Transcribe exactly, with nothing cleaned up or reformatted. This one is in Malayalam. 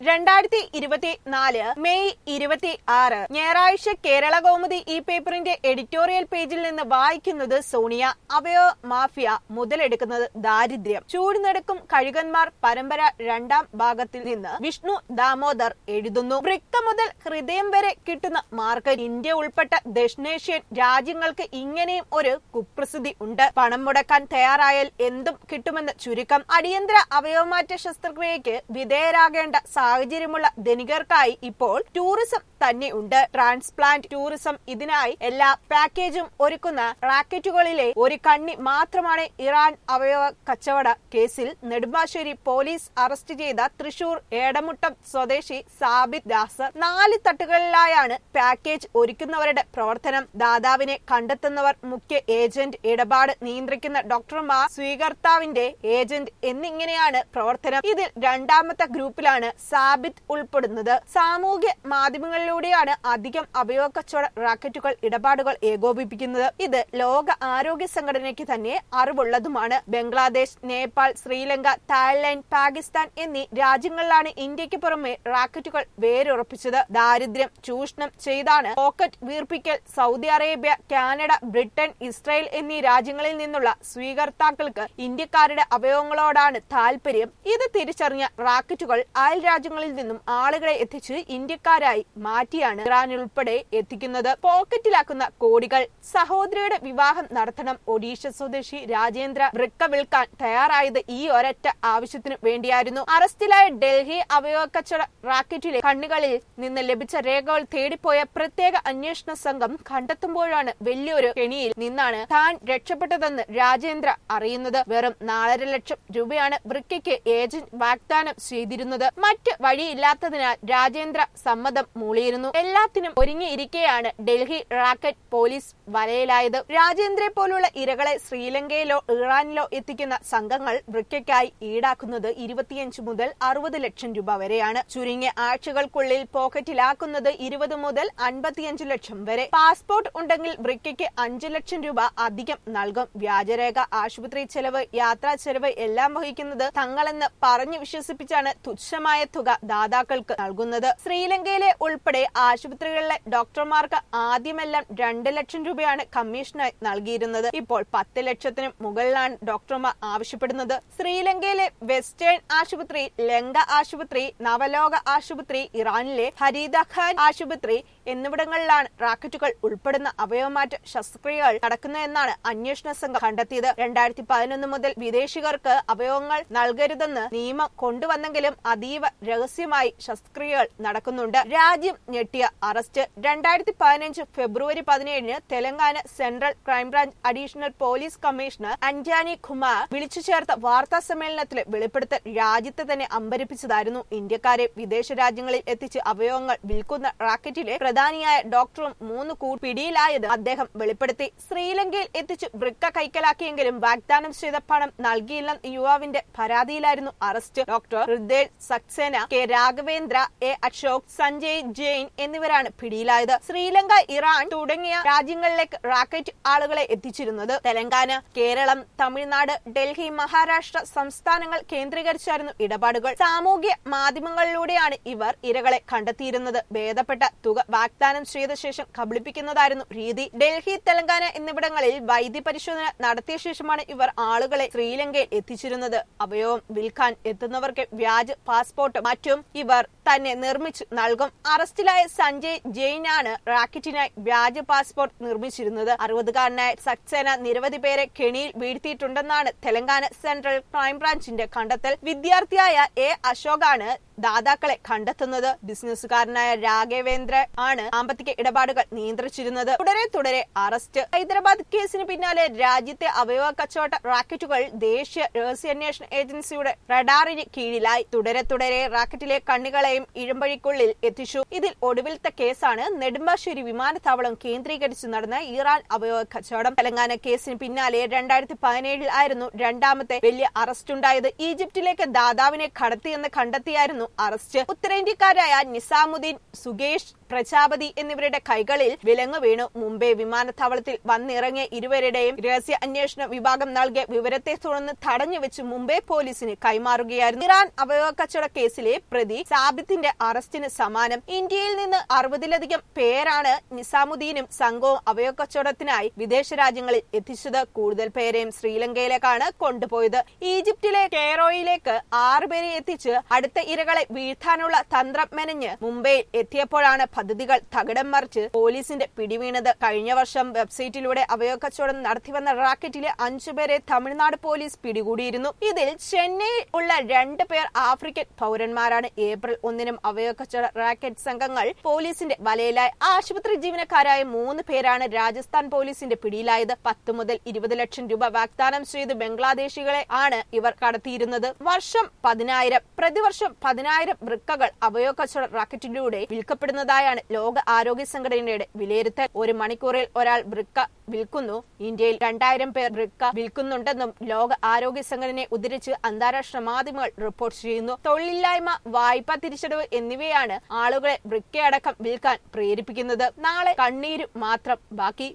രണ്ടായിരത്തി ഇരുപത്തിനാല് മെയ് ഇരുപത്തി ആറ് ഞായറാഴ്ച കേരള കൗമുദി ഈ പേപ്പറിന്റെ എഡിറ്റോറിയൽ പേജിൽ നിന്ന് വായിക്കുന്നത് സോണിയ. അവയവ മാഫിയ മുതലെടുക്കുന്നത് ദാരിദ്ര്യം. ചൂടുനടുക്കും കഴുകന്മാർ പരമ്പര രണ്ടാം ഭാഗത്തിൽ നിന്ന് വിഷ്ണു ദാമോദർ എഴുതുന്നു. വൃക്ക മുതൽ ഹൃദയം വരെ കിട്ടുന്ന മാർക്കറ്റ്. ഇന്ത്യ ഉൾപ്പെട്ട ദക്ഷിണേഷ്യൻ രാജ്യങ്ങൾക്ക് ഇങ്ങനെയും ഒരു കുപ്രസിദ്ധി ഉണ്ട്. പണം മുടക്കാൻ തയ്യാറായാൽ എന്തും കിട്ടുമെന്ന് ചുരുക്കം. അടിയന്തര അവയവമാറ്റ ശസ്ത്രക്രിയയ്ക്ക് വിധേയരാകേണ്ട സാഹചര്യമുള്ള ധനികർക്കായി ഇപ്പോൾ ടൂറിസം തന്നെ ഉണ്ട്. ട്രാൻസ്പ്ലാന്റ് ടൂറിസം ഇതിനായി എല്ലാ പാക്കേജും ഒരുക്കുന്ന റാക്കറ്റുകളിലെ ഒരു കണ്ണി മാത്രമാണ് ഇറാൻ അവയവ കച്ചവട കേസിൽ നെടുമ്പാശ്ശേരി പോലീസ് അറസ്റ്റ് ചെയ്ത തൃശൂർ ഏടമുട്ടം സ്വദേശി സാബിത് ദാസ്. നാല് തട്ടുകളിലായാണ് പാക്കേജ് ഒരുക്കുന്നവരുടെ പ്രവർത്തനം. ദാതാവിനെ കണ്ടെത്തുന്നവർ, മുഖ്യ ഏജന്റ്, ഇടപാട് നിയന്ത്രിക്കുന്ന ഡോക്ടർമാർ, സ്വീകർത്താവിന്റെ ഏജന്റ് എന്നിങ്ങനെയാണ് പ്രവർത്തനം. ഇതിൽ രണ്ടാമത്തെ ഗ്രൂപ്പിലാണ് സാബിത് ഉൾപ്പെടുന്നത്. സാമൂഹ്യ മാധ്യമങ്ങളിലൂടെയാണ് അധികം അവയവ കച്ചവട റാക്കറ്റുകൾ ഇടപാടുകൾ ഏകോപിപ്പിക്കുന്നത്. ഇത് ലോക ആരോഗ്യ സംഘടനയ്ക്ക് തന്നെ അറിവുള്ളതുമാണ്. ബംഗ്ലാദേശ്, നേപ്പാൾ, ശ്രീലങ്ക, തായ്ലൻഡ്, പാകിസ്ഥാൻ എന്നീ രാജ്യങ്ങളിലാണ് ഇന്ത്യക്ക് പുറമെ റാക്കറ്റുകൾ വേരുറപ്പിച്ചത്. ദാരിദ്ര്യം ചൂഷണം ചെയ്താണ് പോക്കറ്റ് വീർപ്പിക്കൽ. Saudi Arabia, Canada, Britain, Israel എന്നീ രാജ്യങ്ങളിൽ നിന്നുള്ള സ്വീകർത്താക്കൾക്ക് ഇന്ത്യക്കാരുടെ അവയവങ്ങളോടാണ് താല്പര്യം. ഇത് തിരിച്ചറിഞ്ഞ റാക്കറ്റുകൾ അയൽ രാജ്യങ്ങളിൽ നിന്നും ആളുകളെ എത്തിച്ച് ഇന്ത്യക്കാരായി മാറ്റിയാണ് ഇറാൻ ഉൾപ്പെടെ എത്തിക്കുന്നത്. പോക്കറ്റിലാക്കുന്ന കോടികൾ. സഹോദരിയുടെ വിവാഹം നടത്തണം. ഒഡീഷ സ്വദേശി രാജേന്ദ്ര വൃക്ക വിൽക്കാൻ തയ്യാറായത് ഈ ഒരൊറ്റ ആവശ്യത്തിനു വേണ്ടിയായിരുന്നു. അറസ്റ്റിലായ ഡൽഹി അവയവ കച്ചവട റാക്കറ്റിലെ കണ്ണികളിൽ നിന്ന് ലഭിച്ച രേഖകൾ തേടിപ്പോയ പ്രത്യേക അന്വേഷണ സംഘം കണ്ടെത്തുമ്പോഴാണ് വലിയൊരു കെണിയിൽ നിന്നാണ് താൻ രക്ഷപ്പെട്ടതെന്ന് രാജേന്ദ്ര അറിയുന്നത്. വെറും നാലര ലക്ഷം രൂപയാണ് വൃക്കയ്ക്ക് ഏജന്റ് വാഗ്ദാനം ചെയ്തിരുന്നത്. മറ്റ് വഴിയില്ലാത്തതിനാൽ രാജേന്ദ്ര സമ്മതം മൂളിയിരുന്നു. എല്ലാത്തിനും ഒരുങ്ങിയിരിക്കെയാണ് ഡൽഹി റാക്കറ്റ് പോലീസ് വലയിലായത്. രാജേന്ദ്രയെ പോലുള്ള ഇരകളെ ശ്രീലങ്കയിലോ ഇറാനിലോ എത്തിക്കുന്ന സംഘങ്ങൾ വൃക്കയ്ക്കായി ഈടാക്കുന്നത് ഇരുപത്തിയഞ്ച് മുതൽ അറുപത് ലക്ഷം രൂപ വരെയാണ്. ചുരുങ്ങിയ ആഴ്ചകൾക്കുള്ളിൽ പോക്കറ്റിലാക്കുന്നത് ഇരുപത് മുതൽ അൻപത്തിയഞ്ച് ലക്ഷം വരെ. പാസ്പോർട്ട് ഉണ്ടെങ്കിൽ വൃക്കയ്ക്ക് അഞ്ചു ലക്ഷം രൂപ അധികം നൽകും. വ്യാജരേഖ, ആശുപത്രി ചെലവ്, യാത്രാ ചെലവ് എല്ലാം വഹിക്കുന്നത് തങ്ങളെന്ന് പറഞ്ഞു വിശ്വസിപ്പിച്ചാണ് തുച്ഛമായ തുക ദാതാക്കൾക്ക് നൽകുന്നത്. ശ്രീലങ്കയിലെ ഉൾപ്പെടെ ആശുപത്രികളിലെ ഡോക്ടർമാർക്ക് ആദ്യമെല്ലാം രണ്ട് ലക്ഷം രൂപയാണ് കമ്മീഷനായി നൽകിയിരുന്നത്. ഇപ്പോൾ പത്ത് ലക്ഷത്തിന് മുകളിലാണ് ഡോക്ടർമാർ ആവശ്യപ്പെടുന്നത്. ശ്രീലങ്കയിലെ വെസ്റ്റേൺ ആശുപത്രി, ലങ്ക ആശുപത്രി, നവലോക ആശുപത്രി, ഇറാനിലെ ഫരീദ ഖാൻ ആശുപത്രി എന്നിവിടങ്ങളിലാണ് റാക്കറ്റുകൾ ഉൾപ്പെടുന്ന അവയവമാറ്റ ശസ്ത്രക്രിയകൾ നടക്കുന്നതെന്നാണ് അന്വേഷണ സംഘം കണ്ടെത്തിയത്. രണ്ടായിരത്തി പതിനൊന്ന് മുതൽ വിദേശികർക്ക് അവയവങ്ങൾ നൽകരുതെന്ന് നിയമം കൊണ്ടുവന്നെങ്കിലും അതീവ രഹസ്യമായി ശസ്ത്രക്രിയകൾ നടക്കുന്നുണ്ട്. രാജ്യം ഞെട്ടിയ അറസ്റ്റ്. രണ്ടായിരത്തി പതിനഞ്ച് ഫെബ്രുവരി പതിനേഴിന് Telangana central crime branch additional police commissioner Anjani Kumar വിളിച്ചു ചേർത്ത വാർത്താ സമ്മേളനത്തിലെ വെളിപ്പെടുത്തൽ രാജ്യത്തെ തന്നെ അമ്പരിപ്പിച്ചതായിരുന്നു. ഇന്ത്യക്കാരെ വിദേശ രാജ്യങ്ങളിൽ എത്തിച്ച് അവയവങ്ങൾ വിൽക്കുന്ന റാക്കറ്റിലെ പ്രധാനിയായ ഡോക്ടറും മൂന്ന് കൂടി പിടിയിലായത് അദ്ദേഹം വെളിപ്പെടുത്തി. ശ്രീലങ്കയിൽ എത്തിച്ച് വൃക്ക കൈക്കലാക്കിയെങ്കിലും വാഗ്ദാനം ചെയ്ത പണം നൽകിയില്ലെന്ന യുവാവിന്റെ പരാതിയിലായിരുന്നു arrest. Doctor Hriday Saxena, K Raghavendra, A Ashok, Sanjay Jain എന്നിവരാണ് പിടിയിലായത്. ശ്രീലങ്ക, ഇറാൻ തുടങ്ങിയ രാജ്യങ്ങളിലേക്ക് റാക്കറ്റ് ആളുകളെ എത്തിച്ചിരുന്നത് തെലങ്കാന, കേരളം, തമിഴ്നാട്, ഡൽഹി, മഹാരാഷ്ട്ര സംസ്ഥാനങ്ങൾ കേന്ദ്രീകരിച്ചായിരുന്നു ഇടപാടുകൾ. സാമൂഹ്യ മാധ്യമങ്ങളിലൂടെയാണ് ഇവർ ഇരകളെ കണ്ടെത്തിയിരുന്നത്. ഭേദപ്പെട്ട തുക വാഗ്ദാനം ചെയ്ത ശേഷം കബളിപ്പിക്കുന്നതായിരുന്നു രീതി. ഡൽഹി, തെലങ്കാന എന്നിവിടങ്ങളിൽ വൈദ്യ പരിശോധന നടത്തിയ ശേഷമാണ് ഇവർ ആളുകളെ ശ്രീലങ്കയിൽ എത്തിച്ചിരുന്നത്. അവയവം വിൽക്കാൻ എത്തുന്നവർക്ക് വ്യാജ പാസ്പോർട്ട് മറ്റും ഇവർ തന്നെ നിർമ്മിച്ചു നൽകും. അറസ്റ്റിലായ സഞ്ജയ് ജെയിനാണ് റാക്കറ്റിനായി വ്യാജ പാസ്പോർട്ട് നിർമ്മിച്ചിരുന്നത്. അറുപതുകാരനായ സക്സേന നിരവധി പേരെ കെണിയിൽ വീഴ്ത്തിയിട്ടുണ്ടെന്നാണ് തെലങ്കാന സെൻട്രൽ ക്രൈംബ്രാഞ്ചിന്റെ കണ്ടെത്തൽ. വിദ്യാർത്ഥിയായ എ അശോകാണ് ദാതാക്കളെ കണ്ടെത്തുന്നത്. ബിസിനസ്സുകാരനായ രാഘവേന്ദ്ര ആണ് സാമ്പത്തിക ഇടപാടുകൾ നിയന്ത്രിച്ചിരുന്നത്. തുടരെ തുടരെ അറസ്റ്റ്. ഹൈദരാബാദ് കേസിന് പിന്നാലെ രാജ്യത്തെ അവയവ കച്ചവട റാക്കറ്റുകൾ ദേശീയ രഹസ്യാന്വേഷണ ഏജൻസിയുടെ റഡാറിന് കീഴിലായി. തുടരെ തുടരെ റാക്കറ്റിലെ കണ്ണികളെയും ഇഴമ്പഴിക്കുള്ളിൽ എത്തിച്ചു. ഇതിൽ ഒടുവിലത്തെ കേസാണ് നെടുമ്പാശ്ശേരി വിമാനത്താവളം കേന്ദ്രീകരിച്ച് നടന്ന ഇറാൻ അവയവ കച്ചവടം. തെലങ്കാന കേസിന് പിന്നാലെ രണ്ടായിരത്തി പതിനേഴിൽ ആയിരുന്നു രണ്ടാമത്തെ വലിയ അറസ്റ്റ് ഉണ്ടായത്. ഈജിപ്തിലേക്ക് ദാതാവിനെ കടത്തിയെന്ന് കണ്ടെത്തിയായിരുന്നു ആയിരുന്നു അറസ്റ്റ്. ഉത്തരേന്ത്യക്കാരായ നിസാമുദ്ദീൻ, സുകേഷ് പ്രജാപതി എന്നിവരുടെ കൈകളിൽ വിലങ്ങ് വീണു. മുംബൈ വിമാനത്താവളത്തിൽ വന്നിറങ്ങിയ ഇരുവരുടെയും രഹസ്യ അന്വേഷണ വിഭാഗം നൽകിയ വിവരത്തെ തുടർന്ന് തടഞ്ഞുവെച്ച് മുംബൈ പോലീസിന് കൈമാറുകയായിരുന്നു. ഇറാൻ അവയവ കച്ചവട കേസിലെ പ്രതി സാബിത്തിന്റെ അറസ്റ്റിന് സമാനം. ഇന്ത്യയിൽ നിന്ന് അറുപതിലധികം പേരാണ് നിസാമുദ്ദീനും സംഘവും അവയവ കച്ചവടത്തിനായി വിദേശ രാജ്യങ്ങളിൽ എത്തിച്ചത്. കൂടുതൽ പേരെയും ശ്രീലങ്കയിലേക്കാണ് കൊണ്ടുപോയത്. ഈജിപ്തിലെ കെയ്റോയിലേക്ക് ആറുപേരെ എത്തിച്ച് അടുത്ത ഇരകളെ വീഴ്ത്താനുള്ള തന്ത്രം മെനഞ്ഞ് മുംബൈയിൽ എത്തിയപ്പോഴാണ് പദ്ധതികൾ തകിടം മറിച്ച് പോലീസിന്റെ പിടിവീണത്. കഴിഞ്ഞ വർഷം വെബ്സൈറ്റിലൂടെ അവയവ കച്ചവടം നടത്തിവന്ന റാക്കറ്റിലെ അഞ്ചുപേരെ തമിഴ്നാട് പോലീസ് പിടികൂടിയിരുന്നു. ഇതിൽ ചെന്നൈയിൽ ഉള്ള രണ്ട് പേർ ആഫ്രിക്കൻ പൗരന്മാരാണ്. ഏപ്രിൽ ഒന്നിനും അവയവ കച്ചവട റാക്കറ്റ് സംഘങ്ങൾ പോലീസിന്റെ വലയിലായി. ആശുപത്രി ജീവനക്കാരായ മൂന്ന് പേരാണ് രാജസ്ഥാൻ പോലീസിന്റെ പിടിയിലായത്. പത്ത് മുതൽ ഇരുപത് ലക്ഷം രൂപ വാഗ്ദാനം ചെയ്ത് ബംഗ്ലാദേശികളെ ആണ് ഇവർ കടത്തിയിരുന്നത്. വർഷം പതിനായിരം പ്രതിവർഷം പതിനായിരം വൃക്കകൾ അവയവ കച്ചവട റാക്കറ്റിലൂടെ വിൽക്കപ്പെടുന്നതായാണ് ലോക ആരോഗ്യ സംഘടനയുടെ വിലയിരുത്തൽ. ഒരു മണിക്കൂറിൽ ഒരാൾ വൃക്ക വിൽക്കുന്നു. ഇന്ത്യയിൽ രണ്ടായിരം പേർ വൃക്ക വിൽക്കുന്നുണ്ടെന്നും ലോക ആരോഗ്യ സംഘടനയെ ഉദ്ധരിച്ച് അന്താരാഷ്ട്ര മാധ്യമങ്ങൾ റിപ്പോർട്ട് ചെയ്യുന്നു. തൊഴിലില്ലായ്മ, വായ്പാ തിരിച്ചടവ് എന്നിവയാണ് ആളുകളെ വൃക്കയടക്കം വിൽക്കാൻ പ്രേരിപ്പിക്കുന്നത്. നാളെ കണ്ണീര് മാത്രം ബാക്കി.